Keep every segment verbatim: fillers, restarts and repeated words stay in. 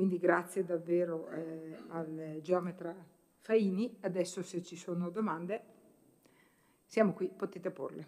Quindi grazie davvero eh, al geometra Faini. Adesso se ci sono domande, siamo qui, potete porle.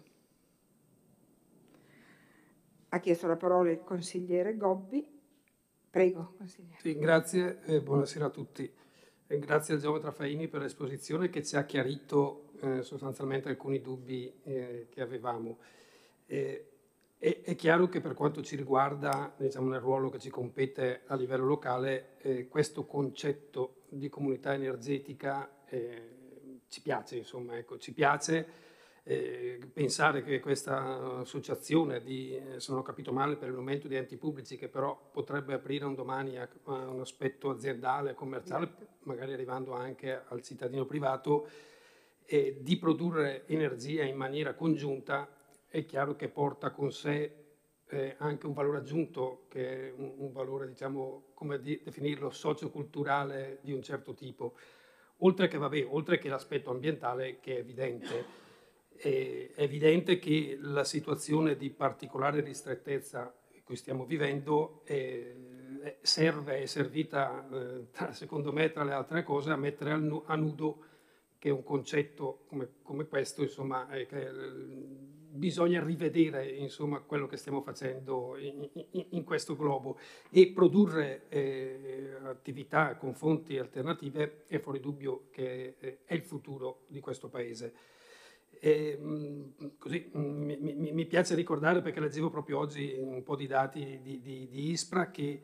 Ha chiesto la parola il consigliere Gobbi. Prego, consigliere. Sì, grazie e buonasera a tutti. E grazie al geometra Faini per l'esposizione che ci ha chiarito eh, sostanzialmente alcuni dubbi eh, che avevamo. Eh, è, è chiaro che per quanto ci riguarda, diciamo nel ruolo che ci compete a livello locale, eh, questo concetto di comunità energetica eh, ci piace, insomma, ecco, ci piace. Eh, pensare che questa associazione di, se non ho capito male per il momento, di enti pubblici, che però potrebbe aprire un domani a, a un aspetto aziendale, commerciale, magari arrivando anche al cittadino privato, eh, di produrre energia in maniera congiunta, è chiaro che porta con sé eh, anche un valore aggiunto, che è un, un valore, diciamo, come di, definirlo, socioculturale di un certo tipo, oltre che, vabbè, oltre che l'aspetto ambientale, che è evidente. È evidente che la situazione di particolare ristrettezza che cui stiamo vivendo eh, serve, è servita, eh, tra, secondo me, tra le altre cose, a mettere a nudo che un concetto come, come questo, insomma, eh, che, eh, bisogna rivedere, insomma, quello che stiamo facendo in, in, in questo globo, e produrre eh, attività con fonti alternative è fuori dubbio che eh, è il futuro di questo Paese. E, così, mi, mi, mi piace ricordare, perché leggevo proprio oggi un po' di dati di, di, di ISPRA, che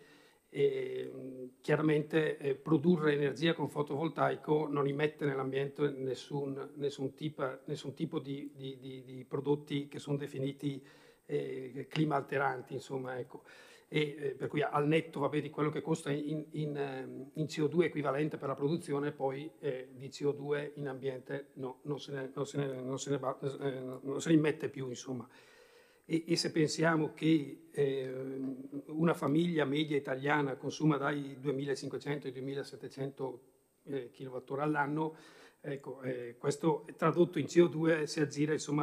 eh, chiaramente eh, produrre energia con fotovoltaico non immette nell'ambiente nessun, nessun, tipo, nessun tipo di, di, di, di prodotti che sono definiti eh, clima alteranti, insomma, ecco. E eh, per cui al netto, vabbè, di quello che costa in, in, in C O due equivalente per la produzione, poi eh, di C O due in ambiente no, non, se ne, non, se ne, non, se ne va, eh, non se ne immette più, insomma. E, e se pensiamo che eh, una famiglia media italiana consuma dai duemilacinquecento ai duemilasettecento eh, kilowattora all'anno, ecco, eh, questo tradotto in C O due si aggira, insomma,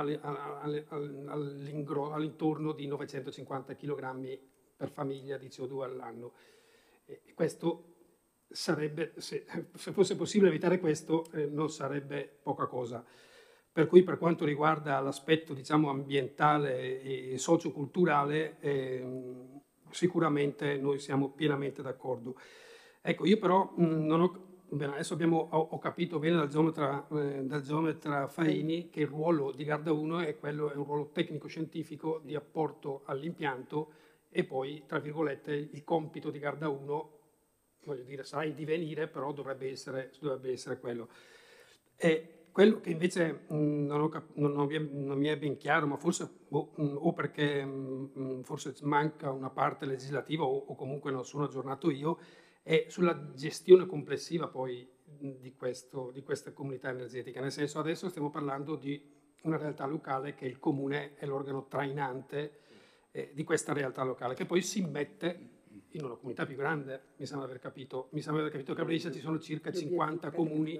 all'intorno di novecentocinquanta chilogrammi per famiglia di C O due all'anno. E questo sarebbe, se, se fosse possibile evitare questo, eh, non sarebbe poca cosa. Per cui, per quanto riguarda l'aspetto, diciamo, ambientale e socioculturale, eh, sicuramente noi siamo pienamente d'accordo. Ecco, io però mh, non ho... Bene, adesso abbiamo, ho, ho capito bene dal geometra, eh, dal geometra Faini che il ruolo di Garda uno è, quello, è un ruolo tecnico-scientifico di apporto all'impianto, e poi, tra virgolette, il compito di Garda uno, voglio dire, sarà in divenire, però dovrebbe essere, dovrebbe essere quello. E quello che invece mh, non, ho cap- non, non, non mi è ben chiaro, ma forse boh, mh, o perché mh, forse manca una parte legislativa o, o comunque non sono aggiornato io, è sulla gestione complessiva poi di, questo, di questa comunità energetica. Nel senso, adesso stiamo parlando di una realtà locale che il comune è l'organo trainante eh, di questa realtà locale, che poi si immette in una comunità più grande. Mi sembra aver capito, mi sembra aver capito che a Brescia ci sono circa cinquanta comuni,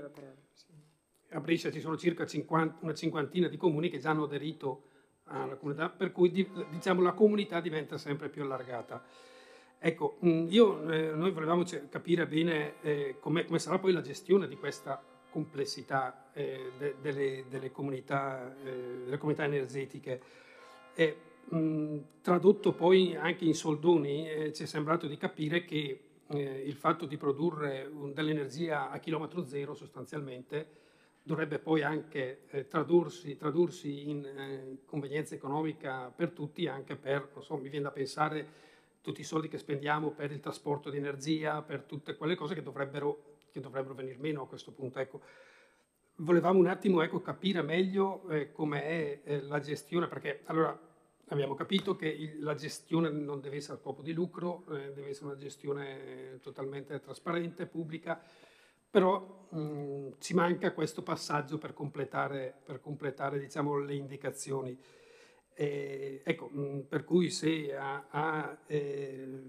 a Brescia ci sono circa cinquanta, una cinquantina di comuni che già hanno aderito alla comunità, per cui diciamo la comunità diventa sempre più allargata. Ecco, io, eh, noi volevamo capire bene eh, come sarà poi la gestione di questa complessità eh, de, delle, delle, comunità, eh, delle comunità energetiche. E, mh, tradotto poi anche in soldoni, eh, ci è sembrato di capire che eh, il fatto di produrre dell'energia a chilometro zero sostanzialmente dovrebbe poi anche eh, tradursi, tradursi in eh, convenienza economica per tutti, anche per, non so, mi viene da pensare tutti i soldi che spendiamo per il trasporto di energia, per tutte quelle cose che dovrebbero, che dovrebbero venire meno a questo punto. Ecco, volevamo un attimo ecco, capire meglio eh, come è eh, la gestione, perché allora abbiamo capito che il, la gestione non deve essere a scopo di lucro, eh, deve essere una gestione totalmente trasparente, pubblica, però mh, ci manca questo passaggio per completare, per completare diciamo, le indicazioni. Eh, ecco, mh, per cui se ha, ha eh,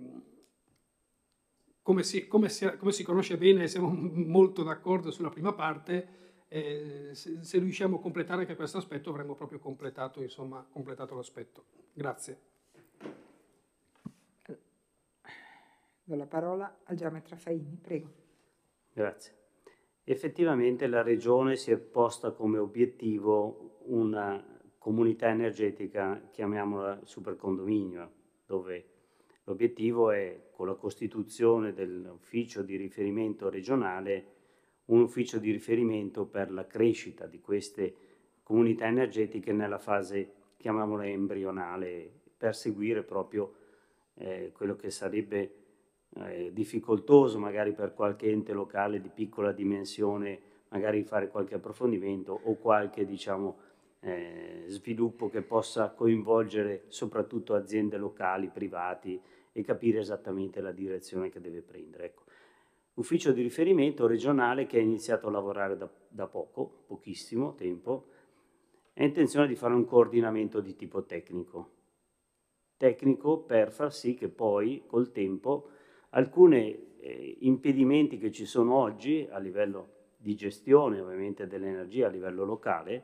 come, si, come, si, come si conosce bene, siamo molto d'accordo sulla prima parte, eh, se, se riusciamo a completare anche questo aspetto avremo proprio completato, insomma, completato l'aspetto. Grazie. Do la parola al geometra Faini, prego. Grazie. Effettivamente la Regione si è posta come obiettivo una comunità energetica, chiamiamola supercondominio, dove l'obiettivo è, con la costituzione dell'ufficio di riferimento regionale, un ufficio di riferimento per la crescita di queste comunità energetiche nella fase, chiamiamola embrionale, per seguire proprio eh, quello che sarebbe eh, difficoltoso magari per qualche ente locale di piccola dimensione, magari fare qualche approfondimento o qualche, diciamo, eh, sviluppo che possa coinvolgere soprattutto aziende locali, privati, e capire esattamente la direzione che deve prendere. Ecco. Ufficio di riferimento regionale che ha iniziato a lavorare da, da poco, pochissimo tempo, ha intenzione di fare un coordinamento di tipo tecnico. Tecnico per far sì che poi, col tempo, alcuni eh, impedimenti che ci sono oggi a livello di gestione ovviamente dell'energia a livello locale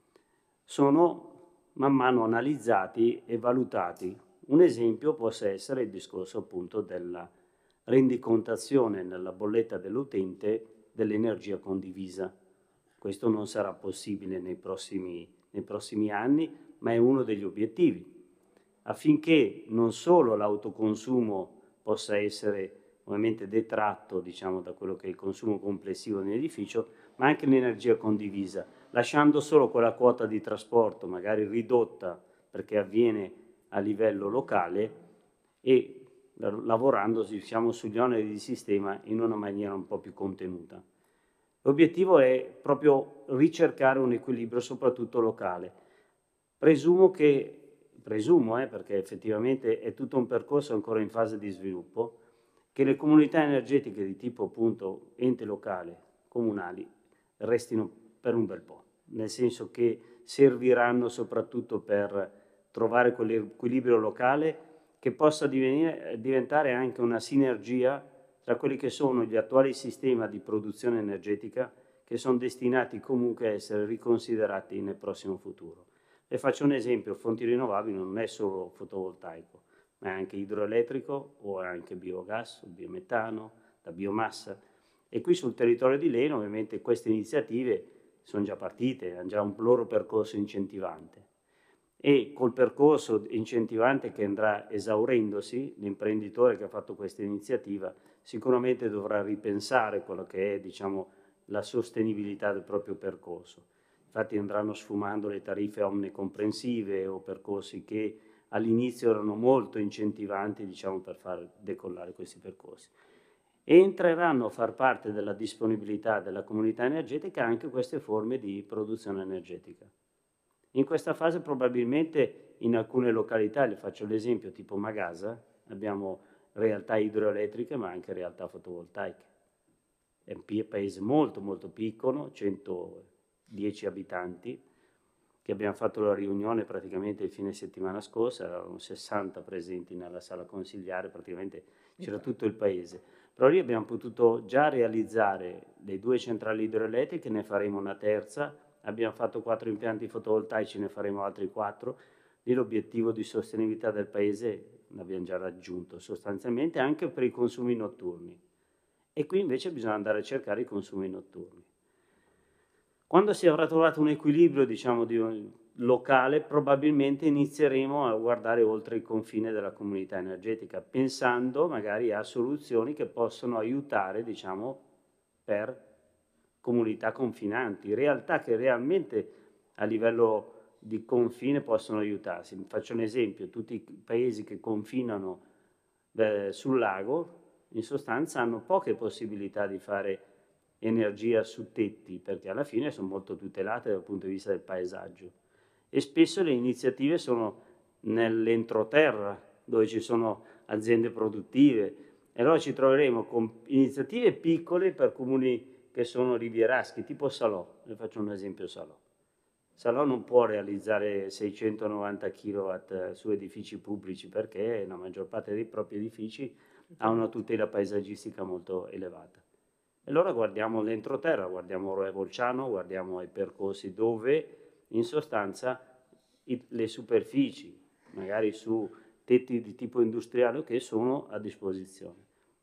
sono man mano analizzati e valutati. Un esempio possa essere il discorso appunto della rendicontazione nella bolletta dell'utente dell'energia condivisa. Questo non sarà possibile nei prossimi, nei prossimi anni, ma è uno degli obiettivi, affinché non solo l'autoconsumo possa essere ovviamente detratto, diciamo, da quello che è il consumo complessivo nell'edificio, ma anche l'energia condivisa, lasciando solo quella quota di trasporto, magari ridotta perché avviene a livello locale, e lavorando, diciamo, sugli oneri di sistema in una maniera un po' più contenuta. L'obiettivo è proprio ricercare un equilibrio soprattutto locale. Presumo che Presumo, eh, perché effettivamente è tutto un percorso ancora in fase di sviluppo, che le comunità energetiche di tipo appunto ente locale, comunali, restino per un bel po', nel senso che serviranno soprattutto per trovare quell'equilibrio locale che possa divenire, diventare anche una sinergia tra quelli che sono gli attuali sistemi di produzione energetica che sono destinati comunque a essere riconsiderati nel prossimo futuro. E faccio un esempio, fonti rinnovabili non è solo fotovoltaico, ma è anche idroelettrico o è anche biogas, o biometano, la biomassa. E qui sul territorio di Leno ovviamente queste iniziative sono già partite, hanno già un loro percorso incentivante. E col percorso incentivante che andrà esaurendosi, l'imprenditore che ha fatto questa iniziativa sicuramente dovrà ripensare quello che è, diciamo, la sostenibilità del proprio percorso. Infatti andranno sfumando le tariffe omnicomprensive o percorsi che all'inizio erano molto incentivanti, diciamo, per far decollare questi percorsi. E entreranno a far parte della disponibilità della comunità energetica anche queste forme di produzione energetica. In questa fase probabilmente in alcune località, le faccio l'esempio tipo Magasa, abbiamo realtà idroelettriche ma anche realtà fotovoltaiche. È un paese molto molto piccolo, centodieci abitanti, che abbiamo fatto la riunione praticamente il fine settimana scorsa, erano sessanta presenti nella sala consigliare, praticamente c'era tutto il paese. Però lì abbiamo potuto già realizzare le due centrali idroelettriche, ne faremo una terza, abbiamo fatto quattro impianti fotovoltaici, ne faremo altri quattro. Lì l'obiettivo di sostenibilità del paese l'abbiamo già raggiunto sostanzialmente anche per i consumi notturni. E qui invece bisogna andare a cercare i consumi notturni. Quando si avrà trovato un equilibrio, diciamo, di un locale, probabilmente inizieremo a guardare oltre il confine della comunità energetica, pensando magari a soluzioni che possono aiutare, diciamo, per comunità confinanti, realtà che realmente a livello di confine possono aiutarsi. Faccio un esempio, tutti i paesi che confinano eh, sul lago, in sostanza hanno poche possibilità di fare energia su tetti, perché alla fine sono molto tutelate dal punto di vista del paesaggio. E spesso le iniziative sono nell'entroterra, dove ci sono aziende produttive, e allora ci troveremo con iniziative piccole per comuni che sono rivieraschi, tipo Salò. Le faccio un esempio Salò. Salò non può realizzare seicentonovanta chilowatt su edifici pubblici perché la maggior parte dei propri edifici ha una tutela paesaggistica molto elevata. E allora guardiamo l'entroterra, guardiamo Roe Volciano, guardiamo i percorsi dove in sostanza i, le superfici, magari su tetti di tipo industriale, che sono a disposizione.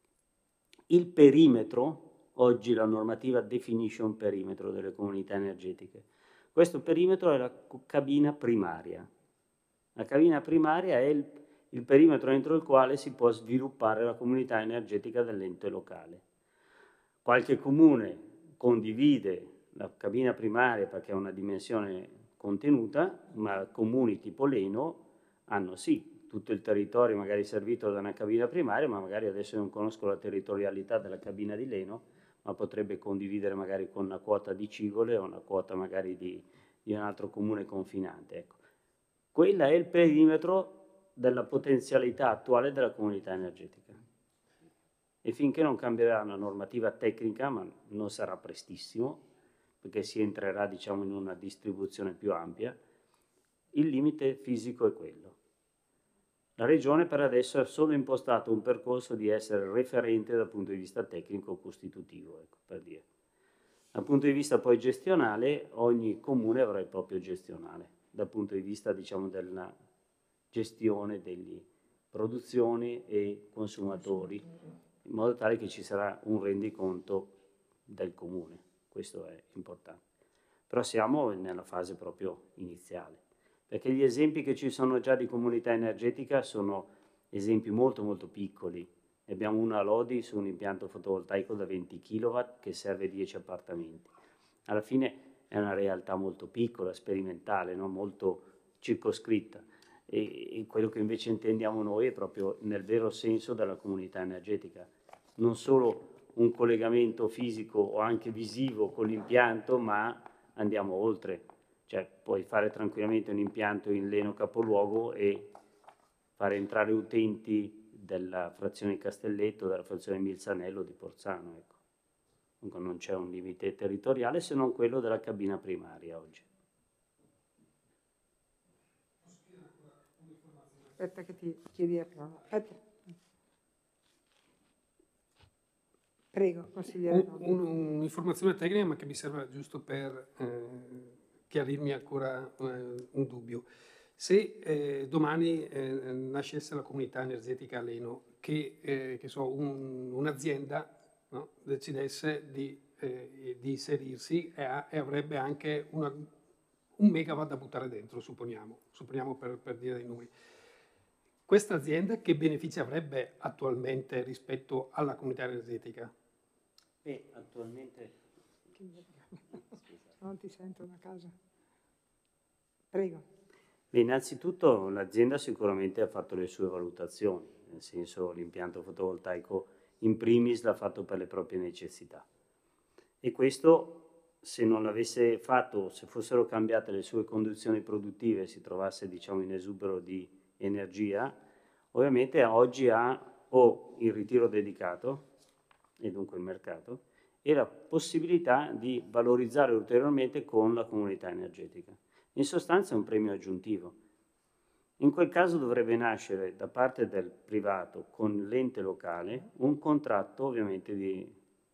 Il perimetro, oggi la normativa definisce un perimetro delle comunità energetiche. Questo perimetro è la cabina primaria. La cabina primaria è il, il perimetro entro il quale si può sviluppare la comunità energetica dell'ente locale. Qualche comune condivide la cabina primaria perché ha una dimensione contenuta, ma comuni tipo Leno hanno sì tutto il territorio magari servito da una cabina primaria, ma magari adesso non conosco la territorialità della cabina di Leno, ma potrebbe condividere magari con una quota di Civole o una quota magari di, di un altro comune confinante. Ecco. Quella è il perimetro della potenzialità attuale della comunità energetica. E finché non cambierà una normativa tecnica, ma non sarà prestissimo, perché si entrerà diciamo in una distribuzione più ampia, il limite fisico è quello. La Regione per adesso ha solo impostato un percorso di essere referente dal punto di vista tecnico costitutivo, ecco, per dire. Dal punto di vista poi gestionale, ogni comune avrà il proprio gestionale, dal punto di vista diciamo della gestione delle produzioni e consumatori, in modo tale che ci sarà un rendiconto del comune, questo è importante. Però siamo nella fase proprio iniziale, perché gli esempi che ci sono già di comunità energetica sono esempi molto molto piccoli. Ne abbiamo una a Lodi su un impianto fotovoltaico da venti chilowatt che serve dieci appartamenti. Alla fine è una realtà molto piccola, sperimentale, no? Molto circoscritta. E, e quello che invece intendiamo noi è proprio nel vero senso della comunità energetica. Non solo un collegamento fisico o anche visivo con l'impianto, ma andiamo oltre. Cioè puoi fare tranquillamente un impianto in Leno capoluogo e fare entrare utenti della frazione di Castelletto, della frazione di Milzanello, di Porzano. Ecco. Dunque non c'è un limite territoriale se non quello della cabina primaria oggi. Aspetta che ti chiedi la parola. Aspetta. Prego, consigliere. Un, un, un'informazione tecnica, ma che mi serve giusto per eh, chiarirmi ancora eh, un dubbio. Se eh, domani eh, nascesse la comunità energetica a Leno, che, eh, che so, un, un'azienda no, decidesse di, eh, di inserirsi e, a, e avrebbe anche una, un megawatt da buttare dentro, supponiamo, supponiamo per, per dire dei numeri. Questa azienda che benefici avrebbe attualmente rispetto alla comunità energetica? Beh, attualmente... Non ti sentono a casa. Prego. Beh, innanzitutto l'azienda sicuramente ha fatto le sue valutazioni, nel senso l'impianto fotovoltaico in primis l'ha fatto per le proprie necessità. E questo, se non l'avesse fatto, se fossero cambiate le sue condizioni produttive e si trovasse diciamo in esubero di energia, ovviamente oggi ha o il ritiro dedicato, e dunque il mercato, e la possibilità di valorizzare ulteriormente con la comunità energetica. In sostanza è un premio aggiuntivo. In quel caso dovrebbe nascere da parte del privato con l'ente locale un contratto ovviamente di,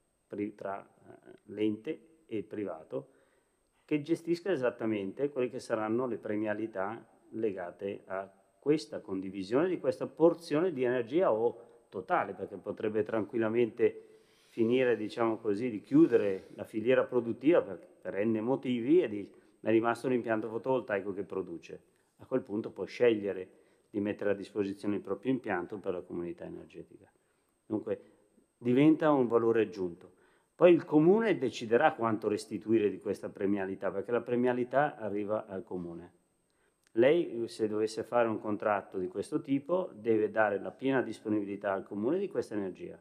tra l'ente e il privato che gestisca esattamente quelle che saranno le premialità legate a questa condivisione di questa porzione di energia o totale, perché potrebbe tranquillamente finire, diciamo così, di chiudere la filiera produttiva per, per n motivi e di, è rimasto un impianto fotovoltaico che produce. A quel punto può scegliere di mettere a disposizione il proprio impianto per la comunità energetica. Dunque diventa un valore aggiunto. Poi il comune deciderà quanto restituire di questa premialità, perché la premialità arriva al comune. Lei, se dovesse fare un contratto di questo tipo, deve dare la piena disponibilità al comune di questa energia,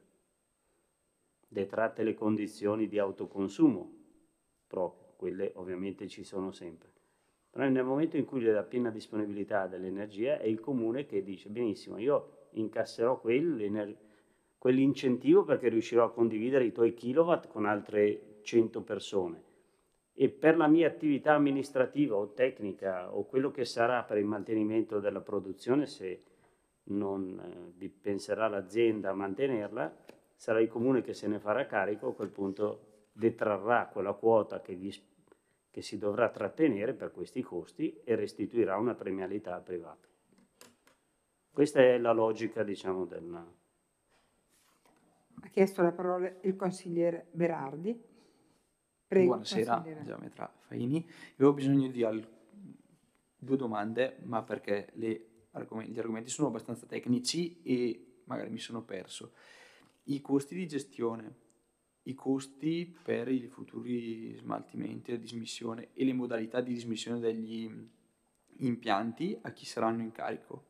detratte le condizioni di autoconsumo proprio, quelle ovviamente ci sono sempre. Però nel momento in cui le dà piena disponibilità dell'energia è il comune che dice benissimo, io incasserò quel, quell'incentivo perché riuscirò a condividere i tuoi kilowatt con altre cento persone. E per la mia attività amministrativa o tecnica o quello che sarà per il mantenimento della produzione, se non eh, vi penserà l'azienda a mantenerla, sarà il comune che se ne farà carico, a quel punto detrarrà quella quota che, gli, che si dovrà trattenere per questi costi e restituirà una premialità al privato. Questa è la logica, diciamo, del... Ha chiesto la parola il consigliere Berardi. Prego, Buonasera, consigliere. Geometra Faini. Io avevo bisogno di al- due domande, ma perché le argom- gli argomenti sono abbastanza tecnici e magari mi sono perso. I costi di gestione, i costi per i futuri smaltimenti, la dismissione e le modalità di dismissione degli impianti, a chi saranno in carico?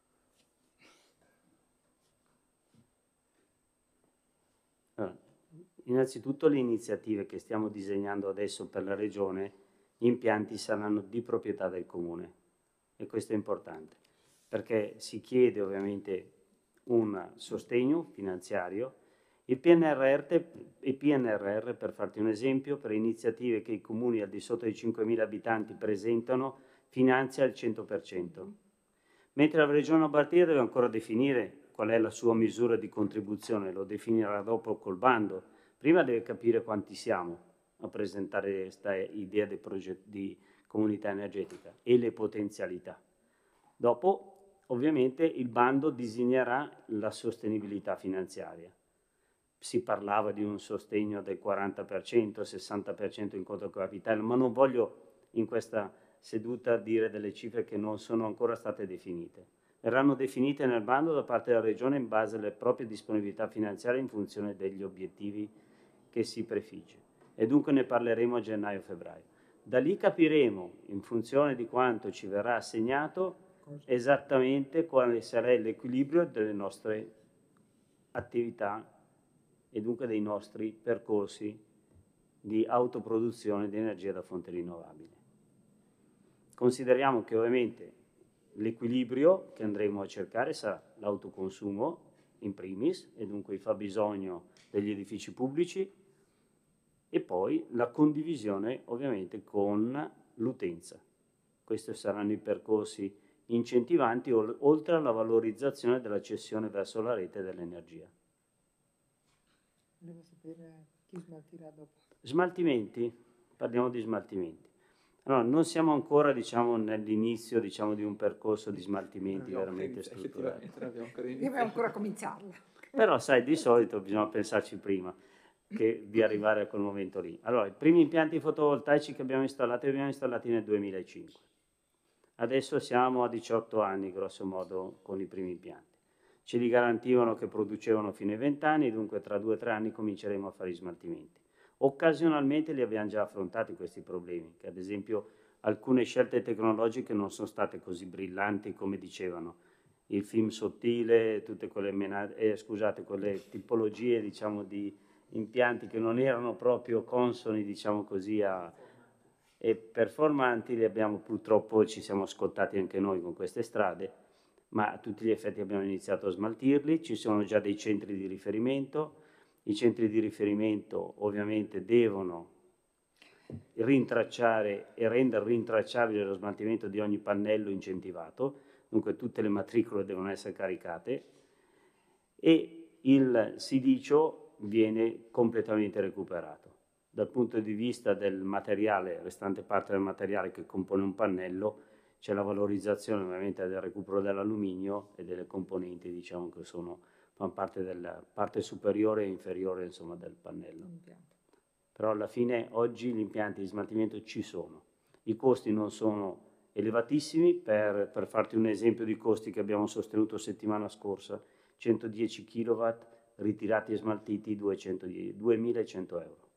Allora, innanzitutto le iniziative che stiamo disegnando adesso per la Regione, gli impianti saranno di proprietà del Comune e questo è importante perché si chiede ovviamente un sostegno finanziario. Il P N R R, il P N R R, per farti un esempio, per iniziative che i comuni al di sotto dei cinquemila abitanti presentano, finanzia il cento per cento, mentre la Regione Lombardia deve ancora definire qual è la sua misura di contribuzione, lo definirà dopo col bando. Prima deve capire quanti siamo a presentare questa idea di, progetto, di comunità energetica e le potenzialità. Dopo, ovviamente, il bando disegnerà la sostenibilità finanziaria. Si parlava di un sostegno del quaranta per cento, sessanta per cento in conto capitale, ma non voglio in questa seduta dire delle cifre che non sono ancora state definite. Verranno definite nel bando da parte della Regione in base alle proprie disponibilità finanziarie in funzione degli obiettivi che si prefigge. E dunque ne parleremo a gennaio-febbraio. Da lì capiremo, in funzione di quanto ci verrà assegnato, esattamente quale sarà l'equilibrio delle nostre attività e dunque dei nostri percorsi di autoproduzione di energia da fonte rinnovabile. Consideriamo che ovviamente l'equilibrio che andremo a cercare sarà l'autoconsumo in primis e dunque il fabbisogno degli edifici pubblici e poi la condivisione ovviamente con l'utenza. Questi saranno i percorsi incentivanti oltre alla valorizzazione della cessione verso la rete dell'energia. Devo sapere chi smaltirà dopo. Smaltimenti, parliamo di smaltimenti. Allora, non siamo ancora diciamo, nell'inizio diciamo, di un percorso di smaltimenti veramente strutturato. Dobbiamo ancora cominciarla. Però sai, di solito bisogna pensarci prima che di arrivare a quel momento lì. Allora, i primi impianti fotovoltaici che abbiamo installato li abbiamo installati nel duemilacinque. Adesso siamo a diciotto anni, grosso modo, con i primi impianti. Ce li garantivano che producevano fino ai venti anni, dunque tra due o tre anni cominceremo a fare gli smaltimenti. Occasionalmente li abbiamo già affrontati questi problemi, che ad esempio alcune scelte tecnologiche non sono state così brillanti come dicevano. Il film sottile, tutte quelle, mena- eh, scusate, quelle tipologie diciamo, di impianti che non erano proprio consoni diciamo così, a, e performanti, li abbiamo purtroppo, ci siamo scottati anche noi con queste strade, ma a tutti gli effetti abbiamo iniziato a smaltirli, ci sono già dei centri di riferimento. I centri di riferimento ovviamente devono rintracciare e rendere rintracciabile lo smaltimento di ogni pannello incentivato, dunque tutte le matricole devono essere caricate e il silicio viene completamente recuperato. Dal punto di vista del materiale, restante parte del materiale che compone un pannello, c'è la valorizzazione ovviamente del recupero dell'alluminio e delle componenti diciamo che sono fanno parte della parte superiore e inferiore insomma, del pannello. Però alla fine oggi gli impianti di smaltimento ci sono. I costi non sono elevatissimi, per, per farti un esempio di costi che abbiamo sostenuto settimana scorsa, centodieci chilowatt ritirati e smaltiti duemilacento euro.